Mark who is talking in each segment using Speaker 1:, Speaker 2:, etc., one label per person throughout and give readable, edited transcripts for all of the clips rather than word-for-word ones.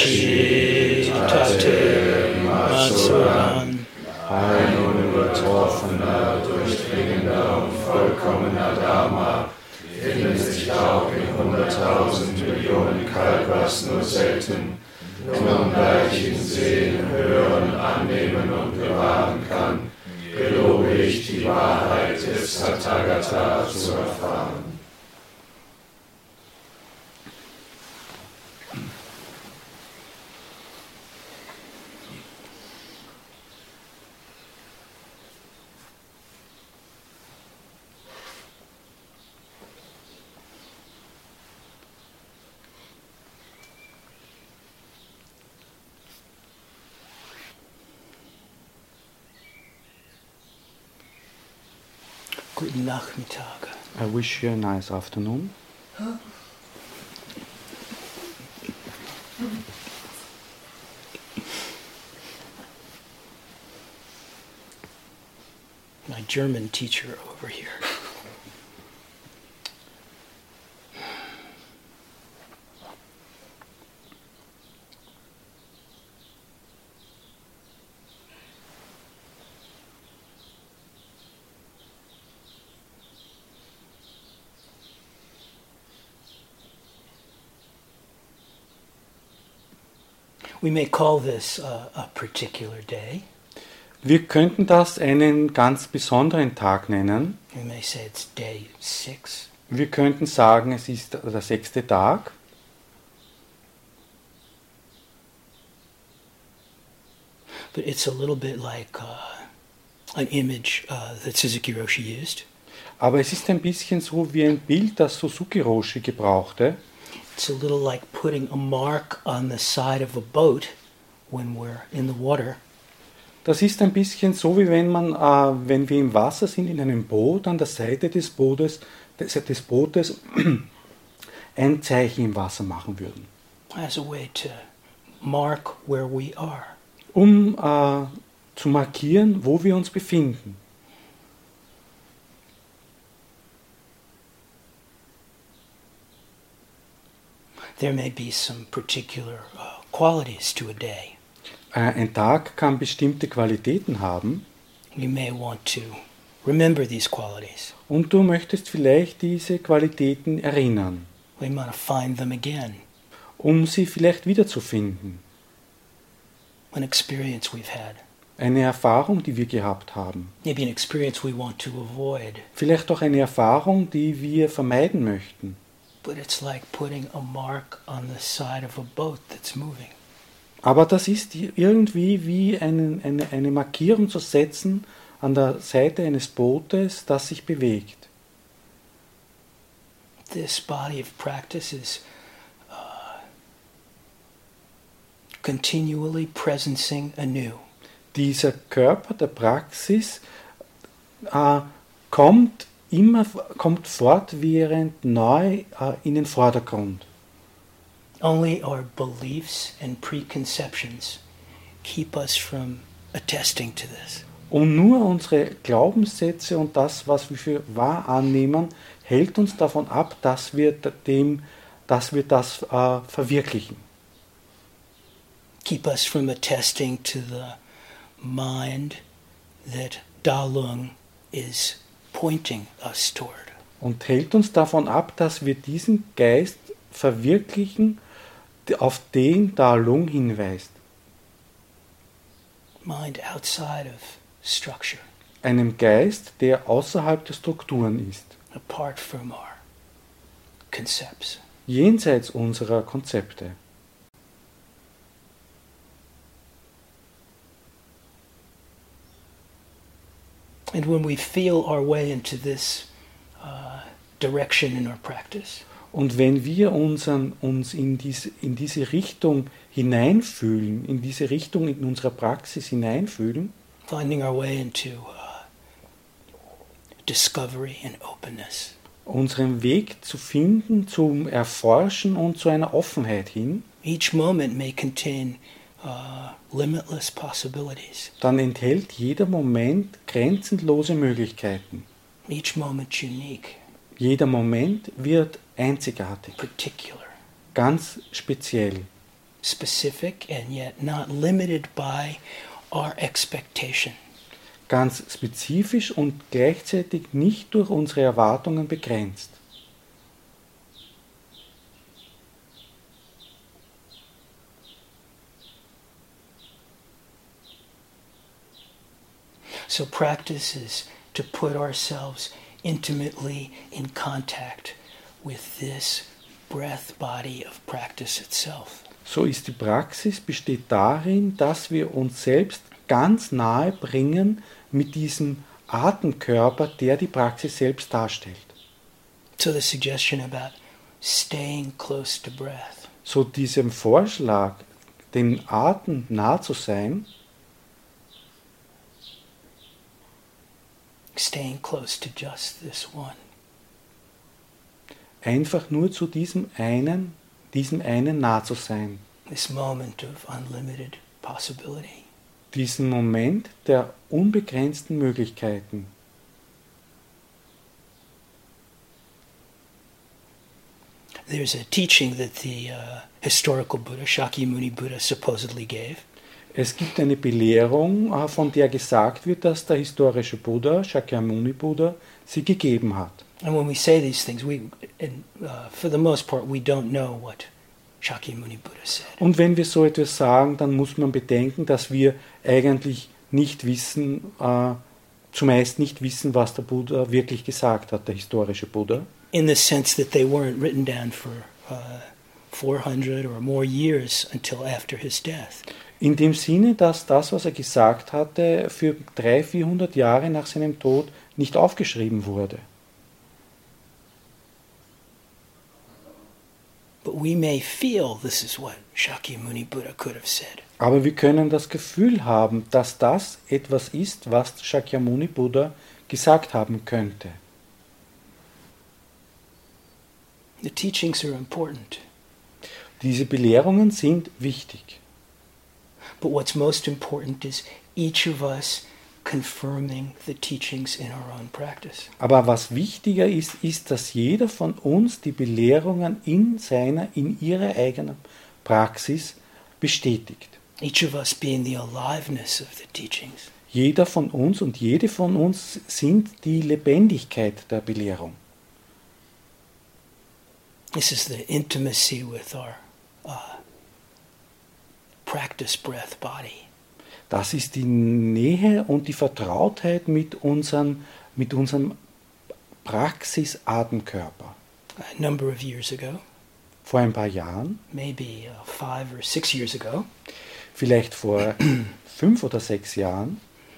Speaker 1: Shri Tate Matsuran, ein unübertroffener, durchdringender und vollkommener Dharma, findet sich auch in 100.000 Millionen Kalpas nur selten, nur gleich in Sehen, Hören, Annehmen und bewahren kann, gelobe ich die Wahrheit des Tathagata zu erfahren.
Speaker 2: Guten Nachmittag.
Speaker 3: I wish you a nice afternoon.
Speaker 2: My German teacher over here. We may call this a particular day.
Speaker 3: Wir könnten das einen ganz besonderen Tag nennen.
Speaker 2: We may say it's day 6.
Speaker 3: Wir könnten sagen, es ist der 6. Tag.
Speaker 2: But it's a little bit like an image that Suzuki Roshi used.
Speaker 3: Aber es ist ein bisschen so wie ein Bild, das Suzuki Roshi gebrauchte.
Speaker 2: It's a little like putting a mark on the side of a boat when we're in the water.
Speaker 3: Das ist ein bisschen so, wie wenn wir im Wasser sind, in einem Boot, an der Seite des Bootes ein Zeichen im Wasser machen würden.
Speaker 2: As a way to mark where we are.
Speaker 3: Um zu markieren, wo wir uns befinden.
Speaker 2: There may be some particular qualities to a day.
Speaker 3: Ein Tag kann bestimmte Qualitäten haben.
Speaker 2: You may want to remember these qualities.
Speaker 3: Und du möchtest vielleicht diese Qualitäten erinnern.
Speaker 2: We want to find them again.
Speaker 3: Um sie vielleicht wiederzufinden.
Speaker 2: An experience we've had.
Speaker 3: Eine Erfahrung, die wir gehabt haben.
Speaker 2: Maybe an experience we want to avoid.
Speaker 3: Vielleicht auch eine Erfahrung, die wir vermeiden möchten.
Speaker 2: But it's like putting a mark on the side of a boat that's moving.
Speaker 3: Aber das ist irgendwie wie eine Markierung zu setzen an der Seite eines Bootes, das sich bewegt.
Speaker 2: This body of practice is continually presencing anew.
Speaker 3: Dieser Körper der Praxis kommt fortwährend neu in den Vordergrund.
Speaker 2: Only our beliefs and preconceptions keep us from attesting to this.
Speaker 3: Und nur unsere Glaubenssätze und das, was wir für wahr annehmen, hält uns davon ab, dass wir das verwirklichen.
Speaker 2: Keep us from attesting to the mind that Dalung is pointing us toward.
Speaker 3: Und hält uns davon ab, dass wir diesen Geist verwirklichen, auf den Dalung hinweist.
Speaker 2: Mind outside of structure.
Speaker 3: Einem Geist, der außerhalb der Strukturen ist.
Speaker 2: Apart from our concepts.
Speaker 3: Jenseits unserer Konzepte.
Speaker 2: And when we feel our way into this direction in our practice,
Speaker 3: und wenn wir uns in diese Richtung hineinfühlen, in diese Richtung in unserer Praxis hineinfühlen,
Speaker 2: finding our way into discovery and openness,
Speaker 3: unseren Weg zu finden zum Erforschen und zu einer Offenheit hin,
Speaker 2: each moment may contain limitless possibilities.
Speaker 3: Dann enthält jeder Moment grenzenlose Möglichkeiten.
Speaker 2: Each moment unique.
Speaker 3: Jeder Moment wird einzigartig.
Speaker 2: Particular.
Speaker 3: Ganz speziell.
Speaker 2: specific and yet not limited by our expectation.
Speaker 3: Ganz spezifisch und gleichzeitig nicht durch unsere Erwartungen begrenzt.
Speaker 2: So practice is to put ourselves intimately in contact with this breath body of practice itself.
Speaker 3: So ist die Praxis besteht darin, dass wir uns selbst ganz nahe bringen mit diesem Atemkörper, der die Praxis selbst darstellt.
Speaker 2: So the suggestion about staying close to breath.
Speaker 3: So diesem Vorschlag, dem Atem nah zu sein,
Speaker 2: Staying close to just this one.
Speaker 3: einfach nur zu diesem einen nah zu sein.
Speaker 2: This moment of unlimited possibility.
Speaker 3: Diesen Moment der unbegrenzten Möglichkeiten.
Speaker 2: There's a teaching that the historical Buddha, Shakyamuni Buddha, supposedly gave.
Speaker 3: Es gibt eine Belehrung, von der gesagt wird, dass der historische Buddha, Shakyamuni Buddha, sie gegeben hat.
Speaker 2: And when we say these things, for the most part, we don't know what Shakyamuni Buddha said.
Speaker 3: Und wenn wir so etwas sagen, dann muss man bedenken, dass wir eigentlich nicht wissen, zumeist nicht wissen, was der Buddha wirklich gesagt hat, der historische Buddha.
Speaker 2: In the sense that they weren't written down for 400 or more years until after his death.
Speaker 3: In dem Sinne, dass das, was er gesagt hatte, für 300-400 Jahre nach seinem Tod nicht aufgeschrieben wurde.
Speaker 2: But we may feel this is what Shakyamuni Buddha could have said.
Speaker 3: Aber wir können das Gefühl haben, dass das etwas ist, was Shakyamuni Buddha gesagt haben könnte.
Speaker 2: The teachings are important.
Speaker 3: Diese Belehrungen sind wichtig.
Speaker 2: But what's most important is each of us confirming the teachings in our own practice.
Speaker 3: Aber was wichtiger ist, ist, dass jeder von uns die Belehrungen in ihrer eigenen Praxis bestätigt.
Speaker 2: Each of us being the aliveness of the teachings.
Speaker 3: Jeder von uns und jede von uns sind die Lebendigkeit der Belehrung.
Speaker 2: This is the intimacy with our practice breath body.
Speaker 3: Das ist die Nähe und die Vertrautheit mit unserem Praxis-Atemkörper.
Speaker 2: A number of years ago,
Speaker 3: Vor ein paar Jahren,
Speaker 2: maybe 5 or 6 years ago,
Speaker 3: vielleicht vor 5 oder 6 Jahren,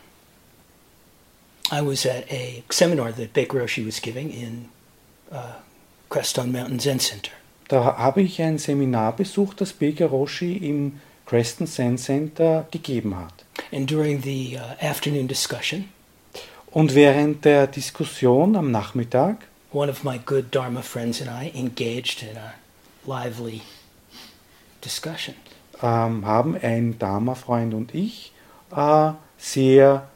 Speaker 2: I was at a seminar that Baker Roshi was giving in Creston Mountain Zen Center.
Speaker 3: da habe ich ein Seminar besucht, das Baker Roshi im Creston Zen Center gegeben hat.
Speaker 2: And during the afternoon discussion,
Speaker 3: Und während der Diskussion am Nachmittag
Speaker 2: one of my good Dharma friends and I engaged in a lively discussion.
Speaker 3: haben ein Dharma-Freund und ich sehr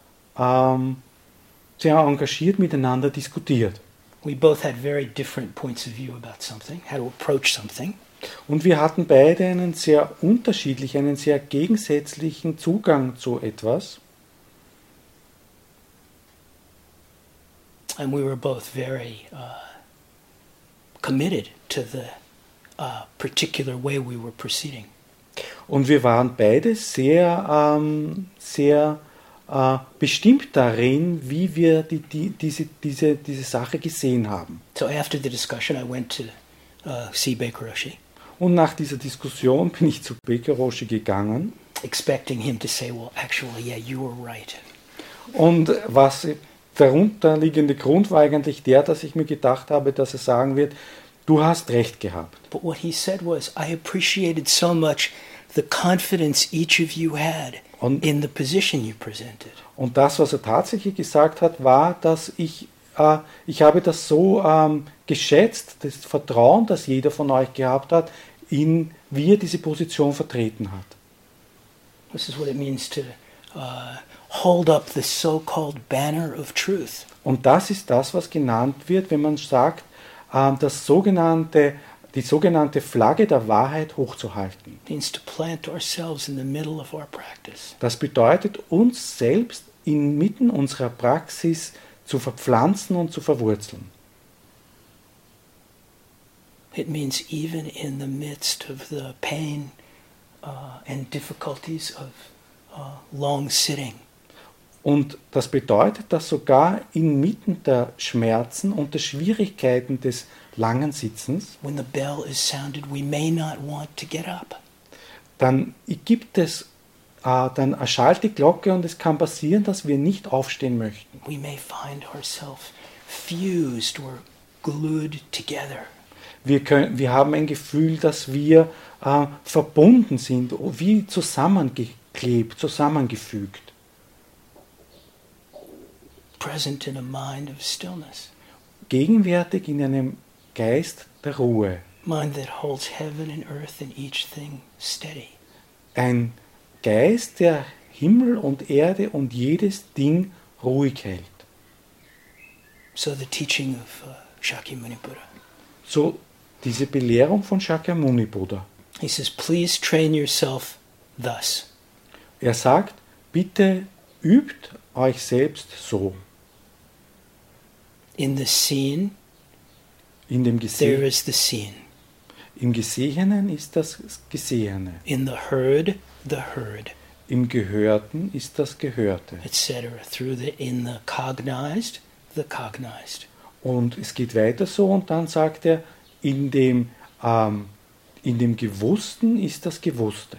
Speaker 3: engagiert miteinander diskutiert.
Speaker 2: We both had very different points of view about something, how to approach something.
Speaker 3: Und wir hatten beide einen sehr unterschiedlichen, einen sehr gegensätzlichen Zugang zu etwas.
Speaker 2: And we were both very committed to the particular way we were proceeding.
Speaker 3: Und wir waren beide sehr bestimmt darin, wie wir diese Sache gesehen haben.
Speaker 2: So after the discussion, I went to see Baker Roshi,
Speaker 3: Und nach dieser Diskussion bin ich zu Baker Roshi gegangen.
Speaker 2: expecting him to say, well, actually, yeah, you were right.
Speaker 3: Und was darunterliegende Grund war eigentlich der, dass ich mir gedacht habe, dass er sagen wird, du hast recht gehabt.
Speaker 2: But what he said was, I appreciated so much the confidence each of you had in the position you presented.
Speaker 3: Und das, was er tatsächlich gesagt hat, war, dass ich habe das so geschätzt, das Vertrauen, das jeder von euch gehabt hat, wie er diese Position vertreten hat.
Speaker 2: This is what it means to hold up the so-called banner of truth.
Speaker 3: Und das ist das, was genannt wird, wenn man sagt, das sogenannte die sogenannte Flagge der Wahrheit hochzuhalten.
Speaker 2: It means to plant ourselves in the middle of our practice.
Speaker 3: Das bedeutet, uns selbst inmitten unserer Praxis zu verpflanzen und zu verwurzeln.
Speaker 2: It means even in the midst of the pain and difficulties of long sitting,
Speaker 3: Und das bedeutet, dass sogar inmitten der Schmerzen und der Schwierigkeiten des langen Sitzens,
Speaker 2: when the bell is sounded, we may not want to get up.
Speaker 3: dann erschallt die Glocke und es kann passieren, dass wir nicht aufstehen möchten.
Speaker 2: We may find ourselves fused or glued together.
Speaker 3: Wir haben ein Gefühl, dass wir verbunden sind, wie zusammengeklebt, zusammengefügt.
Speaker 2: Present in a mind of stillness.
Speaker 3: Gegenwärtig in einem Geist der Ruhe.
Speaker 2: Mind that holds heaven and earth and each thing steady.
Speaker 3: Ein Geist, der Himmel und Erde und jedes Ding ruhig hält.
Speaker 2: So the teaching of Shakyamuni Buddha.
Speaker 3: So diese Belehrung von Shakyamuni Buddha.
Speaker 2: He says, please train yourself thus.
Speaker 3: Er sagt, bitte übt euch selbst so.
Speaker 2: In the seen,
Speaker 3: In dem
Speaker 2: there is the seen.
Speaker 3: Im Gesehenen ist das Gesehene.
Speaker 2: In the heard, the heard,
Speaker 3: Im Gehörten ist das Gehörte.
Speaker 2: etc. In the cognized, the cognized.
Speaker 3: Und es geht weiter so und dann sagt er, in dem Gewussten ist das Gewusste.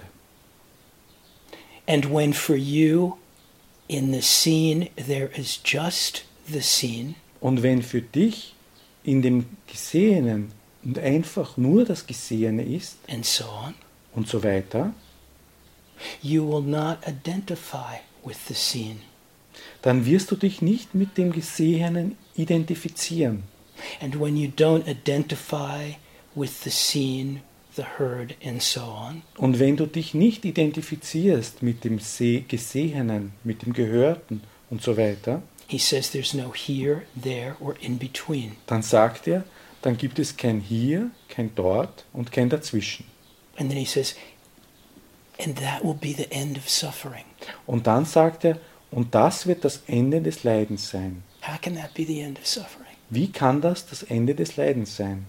Speaker 2: And when for you in the seen there is just the seen,
Speaker 3: Und wenn für dich in dem Gesehenen und einfach nur das Gesehene ist
Speaker 2: and so on,
Speaker 3: und so weiter,
Speaker 2: you will not identify with the seen.
Speaker 3: dann wirst du dich nicht mit dem Gesehenen identifizieren.
Speaker 2: And when you don't identify with the seen, the heard, and so on,
Speaker 3: Und wenn du dich nicht identifizierst mit dem Gesehenen, mit dem Gehörten und so weiter,
Speaker 2: he says there's no here, there, or in between.
Speaker 3: dann sagt er, dann gibt es kein Hier, kein Dort und kein Dazwischen.
Speaker 2: And then he says, and that will be the end of suffering.
Speaker 3: Und dann sagt er, und das wird das Ende des Leidens sein.
Speaker 2: How can that be the end of suffering?
Speaker 3: Wie kann das Ende des Leidens sein?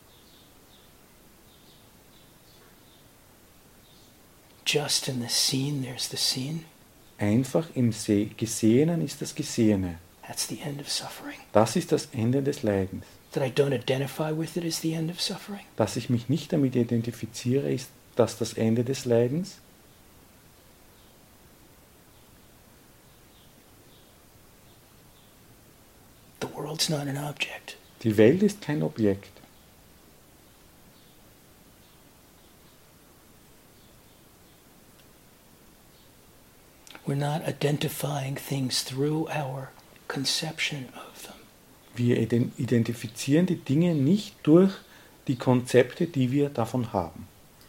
Speaker 2: Just in the seen, there's the seen.
Speaker 3: Einfach im Gesehenen ist das Gesehene.
Speaker 2: That's the end of suffering.
Speaker 3: Das ist das Ende des Leidens.
Speaker 2: That I don't identify with it is the end of suffering.
Speaker 3: Dass ich mich nicht damit identifiziere, ist das Ende des Leidens.
Speaker 2: The world's not an object.
Speaker 3: Die Welt ist kein Objekt.
Speaker 2: We're not identifying things through our conception of them.
Speaker 3: Wir identifizieren die Dinge nicht durch die Konzepte, die wir davon haben.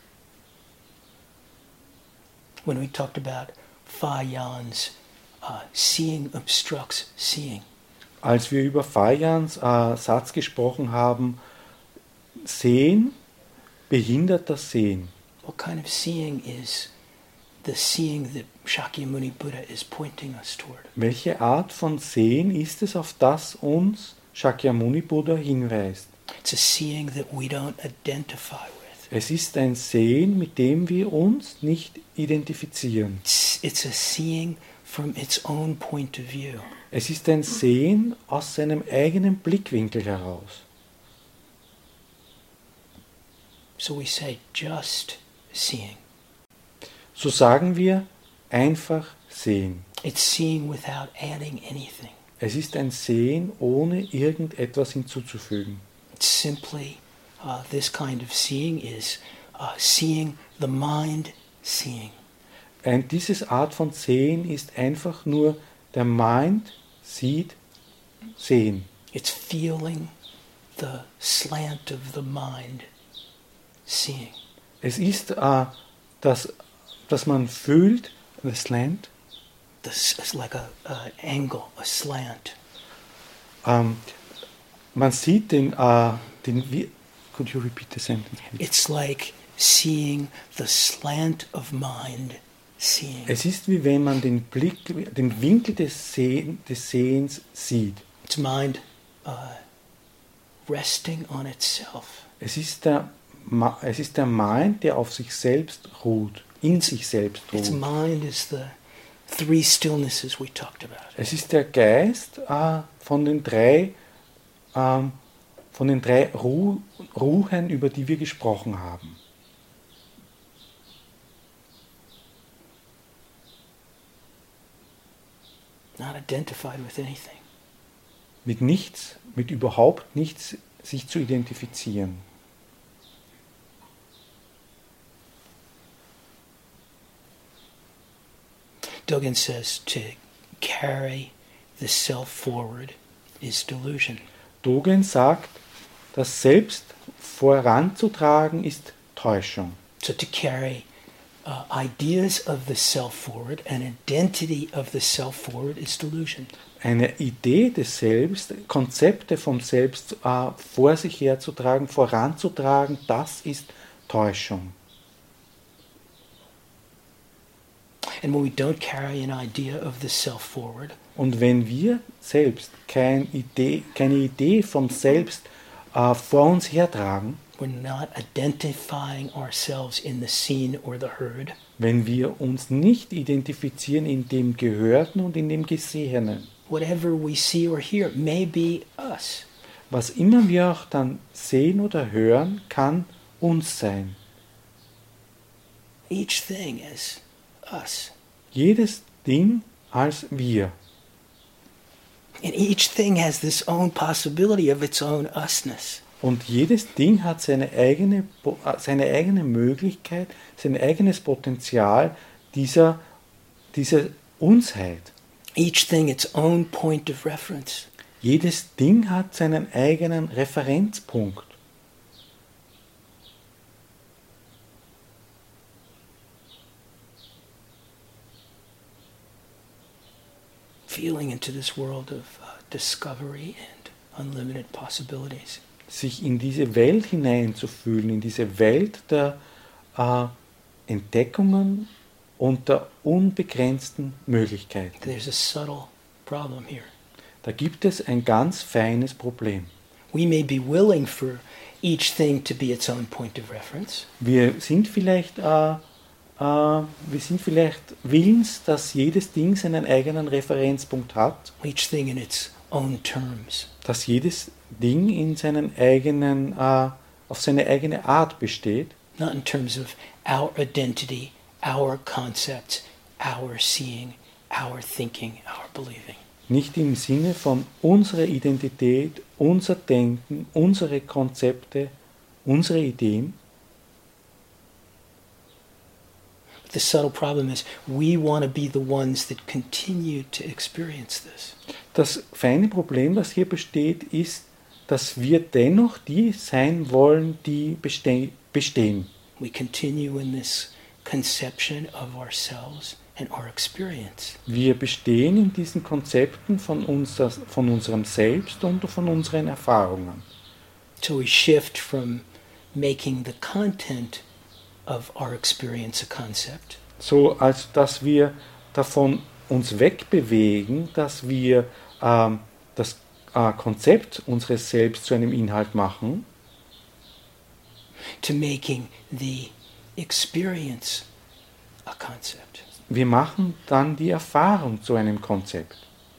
Speaker 2: When we talked about Fayans, seeing obstructs seeing.
Speaker 3: Als wir über Fayans Satz gesprochen haben, Sehen behindert das Sehen.
Speaker 2: What kind of seeing is the seeing that Shakyamuni Buddha is pointing us toward?
Speaker 3: Welche Art von Sehen ist es, auf das uns Shakyamuni Buddha hinweist?
Speaker 2: It's a seeing that we don't identify with.
Speaker 3: Es ist ein Sehen, mit dem wir uns nicht identifizieren.
Speaker 2: It's a seeing from its own point of view.
Speaker 3: Es ist ein Sehen aus seinem eigenen Blickwinkel heraus.
Speaker 2: So we say just seeing.
Speaker 3: So sagen wir einfach sehen.
Speaker 2: It's seeing without adding anything.
Speaker 3: Es ist ein Sehen, ohne irgendetwas hinzuzufügen.
Speaker 2: It's simply, this kind of seeing is seeing the mind seeing.
Speaker 3: Diese Art von Sehen ist einfach nur, der Mind sieht, sehen.
Speaker 2: It's feeling the slant of the mind seeing.
Speaker 3: Es ist, dass man fühlt, the slant.
Speaker 2: It's like a angle, a slant.
Speaker 3: Man sieht den Could you repeat the sentence, please?
Speaker 2: It's like seeing the slant of mind seeing.
Speaker 3: Es ist wie wenn man den Winkel des Sehens sieht.
Speaker 2: It's mind resting on itself.
Speaker 3: Es ist der Mind, der auf sich selbst ruht, in sich selbst
Speaker 2: Its
Speaker 3: ruht.
Speaker 2: mind is the three stillnesses we talked about.
Speaker 3: Es ist der Geist von den drei Ruhen, über die wir gesprochen haben.
Speaker 2: Not identified with anything.
Speaker 3: Mit überhaupt nichts sich zu identifizieren.
Speaker 2: Dogen says to carry the self forward is delusion.
Speaker 3: Dogen sagt, das Selbst voranzutragen ist Täuschung.
Speaker 2: So to carry ideas of the self forward, an identity of the self forward is delusion.
Speaker 3: Eine Idee des Selbst, Konzepte vom Selbst vor sich herzutragen, voranzutragen, das ist Täuschung.
Speaker 2: And when we don't carry an idea of the self forward,
Speaker 3: Und wenn wir selbst keine Idee vom Selbst vor uns hertragen,
Speaker 2: we're not identifying ourselves in the seen or the heard,
Speaker 3: wenn wir uns nicht identifizieren in dem Gehörten und in dem Gesehenen,
Speaker 2: whatever we see or hear may be us.
Speaker 3: was immer wir auch dann sehen oder hören, kann uns sein.
Speaker 2: Each thing is us.
Speaker 3: Jedes Ding als wir.
Speaker 2: And each thing has this own possibility of its own usness.
Speaker 3: Und jedes Ding hat seine eigene Möglichkeit, sein eigenes Potenzial dieser Unsheit.
Speaker 2: Each thing its own point of reference.
Speaker 3: Jedes Ding hat seinen eigenen Referenzpunkt.
Speaker 2: Feeling into this world of discovery and unlimited possibilities.
Speaker 3: Sich in diese Welt hineinzufühlen, in diese Welt der Entdeckungen und der unbegrenzten Möglichkeiten.
Speaker 2: There's a subtle problem here.
Speaker 3: Da gibt es ein ganz feines Problem.
Speaker 2: We may be willing for each thing to be its own point of reference.
Speaker 3: Wir sind vielleicht willens, dass jedes Ding seinen eigenen Referenzpunkt hat,
Speaker 2: Each thing in its own terms.
Speaker 3: dass jedes Ding in seinen eigenen, auf seine eigene Art besteht,
Speaker 2: Not in terms of our identity, our concepts, our seeing, our thinking, our believing.
Speaker 3: nicht im Sinne von unserer Identität, unser Denken, unsere Konzepte, unsere Ideen.
Speaker 2: The subtle problem is we want to be the ones that continue to experience this.
Speaker 3: Das feine Problem, das hier besteht, ist, dass wir dennoch die sein wollen, die bestehen.
Speaker 2: We continue in this conception of ourselves and our experience.
Speaker 3: Wir bestehen in diesen Konzepten von unserem Selbst und von unseren Erfahrungen.
Speaker 2: So we shift from making the content of our experience a concept
Speaker 3: So, als dass wir davon uns wegbewegen, dass wir das Konzept unseres Selbst zu einem Inhalt machen,
Speaker 2: to making the experience a concept.
Speaker 3: wir machen dann die Erfahrung zu einem Konzept.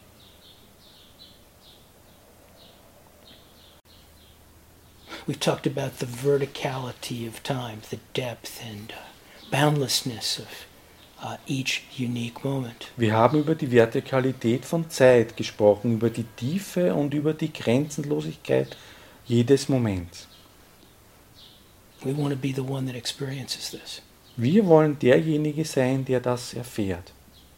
Speaker 2: We've talked about the verticality of time, the depth and boundlessness of each unique moment.
Speaker 3: Wir haben über die Vertikalität von Zeit gesprochen, über die Tiefe und über die Grenzenlosigkeit jedes Moments.
Speaker 2: We want to be the one that experiences this.
Speaker 3: Wir wollen derjenige sein, der das erfährt.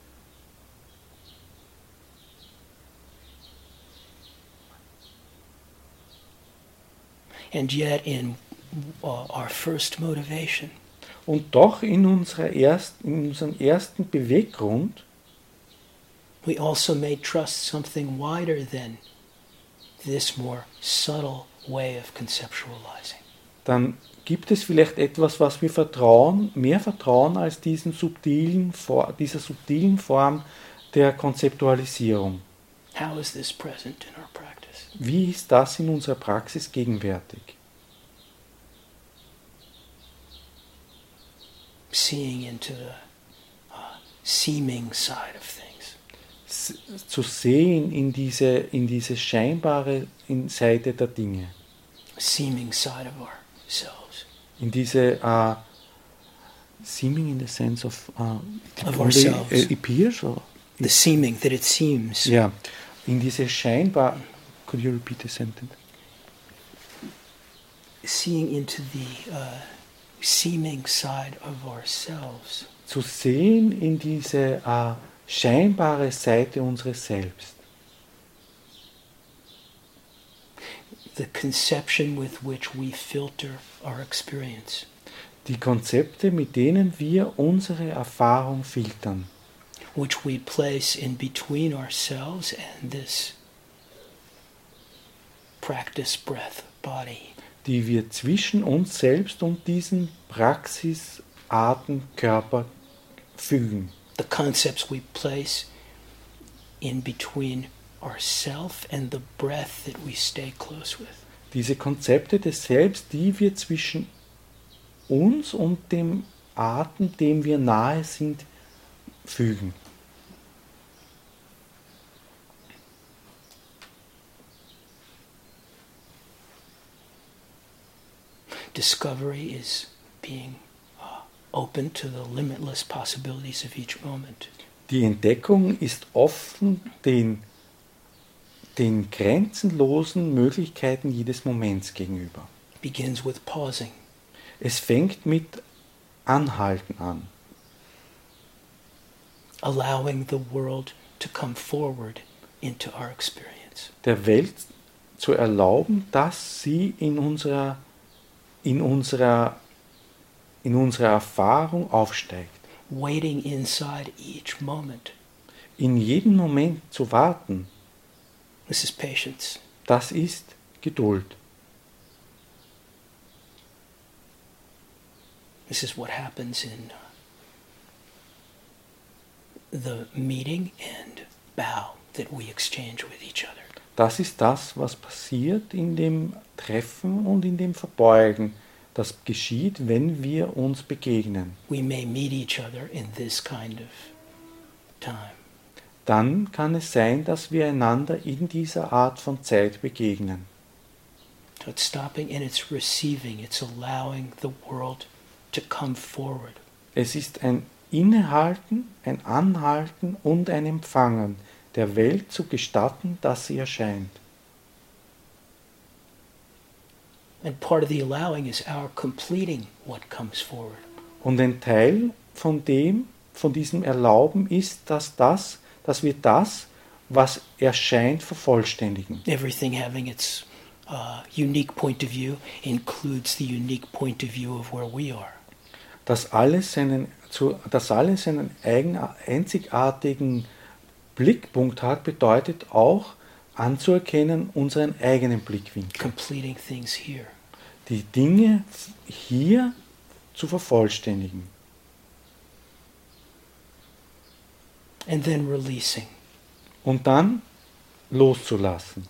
Speaker 2: And yet in our first motivation,
Speaker 3: Und doch in unserem ersten Beweggrund
Speaker 2: we also may trust something wider than this more subtle way of conceptualizing.
Speaker 3: dann gibt es vielleicht etwas, was wir mehr vertrauen als dieser subtilen Form der Konzeptualisierung.
Speaker 2: How is this present in our practice?
Speaker 3: Wie ist das in unserer Praxis gegenwärtig?
Speaker 2: Seeing into the seeming side of things.
Speaker 3: Zu sehen in diese scheinbare Seite der Dinge.
Speaker 2: Seeming side of ourselves.
Speaker 3: In diese seeming in the sense of
Speaker 2: ourselves.
Speaker 3: Appears? Or?
Speaker 2: The seeming, that it seems.
Speaker 3: Ja, in diese scheinbar. Could you repeat the sentence?
Speaker 2: Seeing into the seeming side of ourselves.
Speaker 3: Zu sehen in diese scheinbare Seite unseres Selbst.
Speaker 2: The conception with which we filter our experience.
Speaker 3: Die Konzepte, mit denen wir unsere Erfahrung filtern.
Speaker 2: Which we place in between ourselves and this practice breath body.
Speaker 3: Die wir zwischen uns selbst und diesen Praxis-Atemkörper fügen.
Speaker 2: The concepts we place in between ourself and the breath that we stay close with.
Speaker 3: Diese Konzepte des Selbst, die wir zwischen uns und dem Atem, dem wir nahe sind, fügen.
Speaker 2: Discovery is being open to the limitless possibilities of each moment.
Speaker 3: Die Entdeckung ist offen den grenzenlosen Möglichkeiten jedes Moments gegenüber.
Speaker 2: Begins with pausing.
Speaker 3: Es fängt mit Anhalten an.
Speaker 2: Allowing the world to come forward into our experience.
Speaker 3: Der Welt zu erlauben, dass sie in unserer Erfahrung aufsteigt.
Speaker 2: Waiting inside each moment.
Speaker 3: In jedem Moment zu warten.
Speaker 2: This is patience.
Speaker 3: Das ist Geduld.
Speaker 2: This is what happens in the meeting and bow that we exchange with each other.
Speaker 3: Das ist das, was passiert in dem Treffen und in dem Verbeugen. Das geschieht, wenn wir uns begegnen.
Speaker 2: We may meet each other in this kind of time.
Speaker 3: Dann kann es sein, dass wir einander in dieser Art von Zeit begegnen.
Speaker 2: So it's stopping and it's receiving. It's allowing the world to come forward.
Speaker 3: Es ist ein Innehalten, ein Anhalten und ein Empfangen, der Welt zu gestatten, dass sie erscheint.
Speaker 2: And part of the allowing is our completing what comes forward.
Speaker 3: Und ein Teil von diesem Erlauben ist, dass wir das, was erscheint, vervollständigen.
Speaker 2: Everything having its unique point of view includes the unique point of view of where we are.
Speaker 3: Dass alles einen einzigartigen Blickpunkt hat, bedeutet auch anzuerkennen unseren eigenen Blickwinkel.
Speaker 2: Completing things here.
Speaker 3: Die Dinge hier zu vervollständigen.
Speaker 2: And then releasing.
Speaker 3: Und dann loszulassen.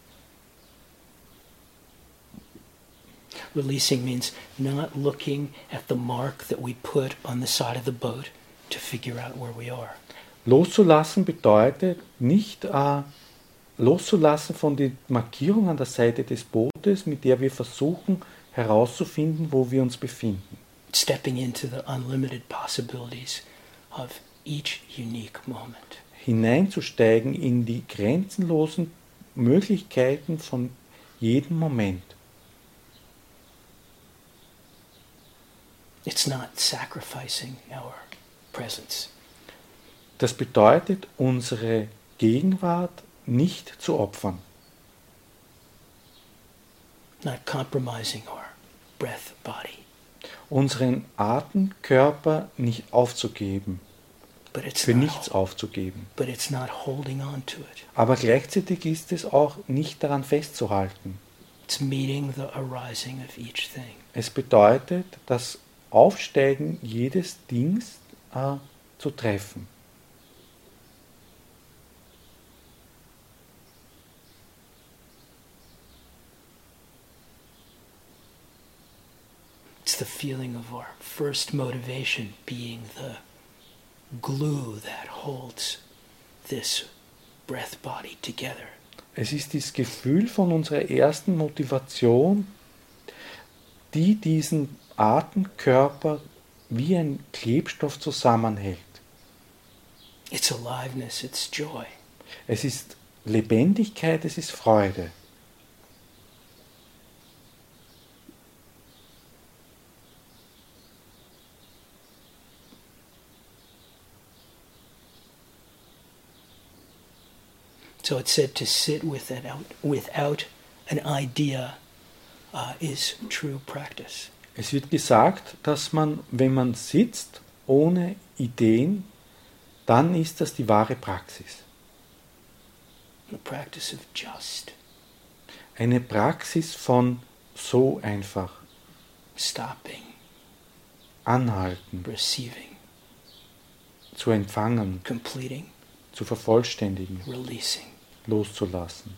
Speaker 2: Releasing means not looking at the mark that we put on the side of the boat to figure out where we are.
Speaker 3: Loszulassen bedeutet nicht loszulassen von der Markierung an der Seite des Bootes, mit der wir versuchen herauszufinden, wo wir uns befinden.
Speaker 2: Stepping into the unlimited possibilities of each unique moment.
Speaker 3: Hineinzusteigen in die grenzenlosen Möglichkeiten von jedem Moment.
Speaker 2: It's not sacrificing our presence.
Speaker 3: Das bedeutet, unsere Gegenwart nicht zu opfern.
Speaker 2: Not compromising our breath body.
Speaker 3: Unseren Atemkörper nicht aufzugeben.
Speaker 2: But it's
Speaker 3: Für
Speaker 2: not,
Speaker 3: nichts aufzugeben.
Speaker 2: but it's not holding on to it.
Speaker 3: Aber gleichzeitig ist es auch nicht daran festzuhalten.
Speaker 2: It's meeting the arising of each thing.
Speaker 3: Es bedeutet, das Aufsteigen jedes Dings zu treffen.
Speaker 2: It's the feeling of our first motivation being the glue that holds this breath body together.
Speaker 3: Es ist das Gefühl von unserer ersten Motivation, die diesen Atemkörper wie ein Klebstoff zusammenhält.
Speaker 2: It's aliveness, it's joy.
Speaker 3: Es ist Lebendigkeit, es ist Freude.
Speaker 2: So it's said to sit without an idea is true practice.
Speaker 3: Es wird gesagt, dass man, wenn man sitzt ohne Ideen, dann ist das die wahre Praxis.
Speaker 2: The practice of just
Speaker 3: Eine Praxis von so einfach.
Speaker 2: stopping,
Speaker 3: Anhalten,
Speaker 2: receiving,
Speaker 3: zu empfangen,
Speaker 2: completing,
Speaker 3: zu vervollständigen,
Speaker 2: releasing.
Speaker 3: loszulassen.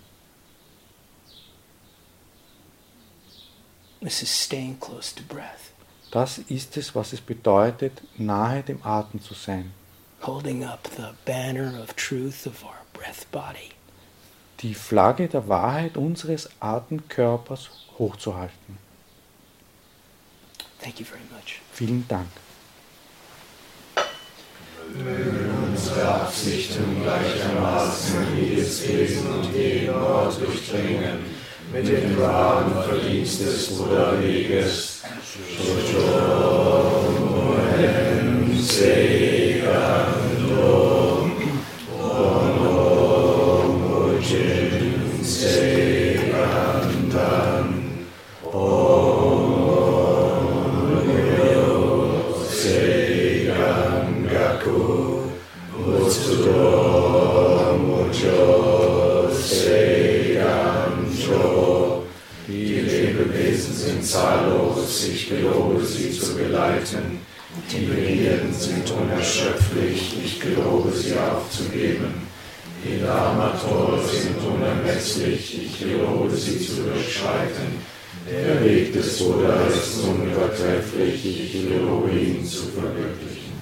Speaker 2: This is staying close to breath,
Speaker 3: Das ist es, was es bedeutet, nahe dem Atem zu sein.
Speaker 2: holding up the banner of truth of our breath body.
Speaker 3: Die Flagge der Wahrheit unseres Atemkörpers hochzuhalten.
Speaker 2: Thank you very much.
Speaker 3: Vielen Dank.
Speaker 1: Unsere Absichten gleichermaßen jedes Wesen und jeden Ort durchdringen, mit dem wahren Verdienst des Buddha-Weges. Shojomu Seikando, Ono Jin Seikandan, Ono Seikangaku, Utsudo Mujo Seikanjo. Die Lebewesen sind zahllos, ich gelobe sie zu geleiten. Die Begierden sind unerschöpflich, ich gelobe sie aufzugeben. Die Dharma-Tore sind unermesslich, ich gelobe sie zu durchschreiten. Der Weg des Buddha ist unübertrefflich, ich gelobe ihn zu verwirklichen.